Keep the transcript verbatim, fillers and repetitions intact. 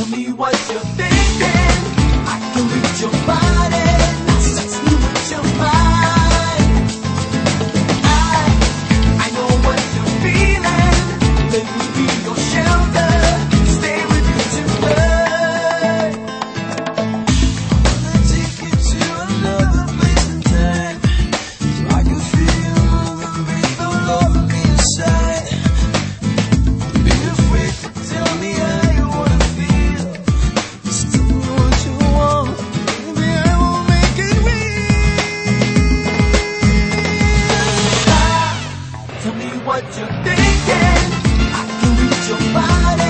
me what you're thinking. I can reach your body. Touch me with your mind. I, I know what you're feeling. Let me be your shelter. Stay with you tonight. I'll take you to another place and time. So I can feel you moving, breathe all over me inside. Be afraid to tell me how you wanna feel. Just tell me what you want. Maybe I will make it real. Ah, tell me what you're thinking. I can reach your body.